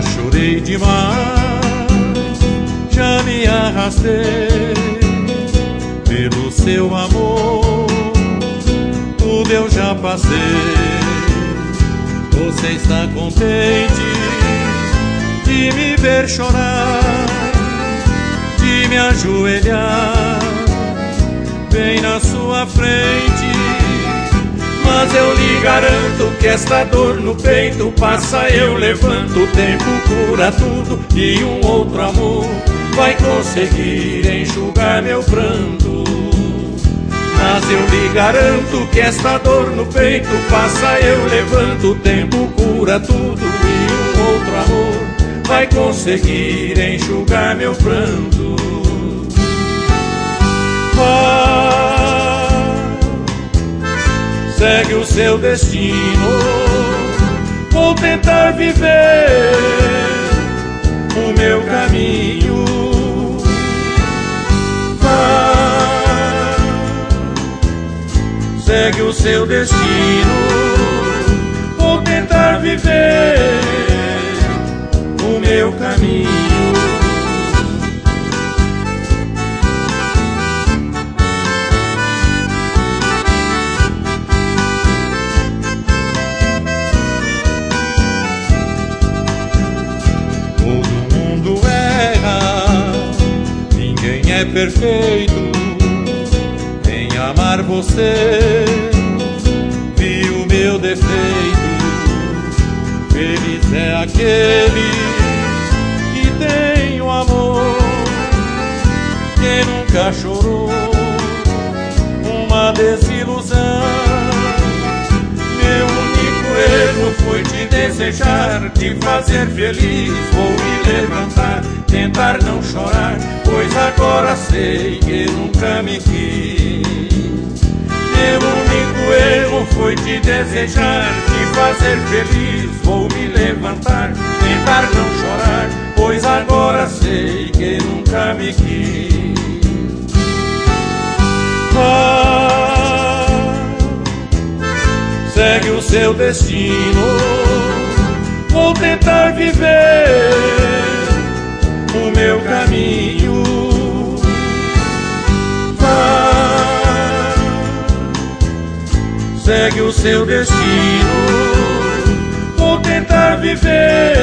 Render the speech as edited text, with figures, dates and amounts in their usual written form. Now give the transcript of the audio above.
Já chorei demais, já me arrastei pelo seu amor, tudo eu já passei. Você está contente de me ver chorar, de me ajoelhar bem na sua frente. Mas eu lhe garanto que esta dor no peito passa, eu levanto. O tempo cura tudo e um outro amor vai conseguir enxugar meu pranto. Mas eu lhe garanto que esta dor no peito passa, eu levanto. O tempo cura tudo e um outro amor vai conseguir enxugar meu pranto. Segue o seu destino, vou tentar viver o meu caminho. Segue o seu destino, vou tentar viver o meu caminho. É perfeito em amar você, vi o meu defeito. Feliz é aquele que tem o amor, que nunca chorou uma desilusão. Meu único erro foi te desejar, te fazer feliz. Vou me levantar, tentar não chorar, pois agora sei que nunca me quis. Meu único erro foi te desejar, te fazer feliz. Vou me levantar, tentar não chorar, pois agora sei que nunca me quis. Segue o seu destino, vou tentar viver o meu caminho. Segue o seu destino, vou tentar viver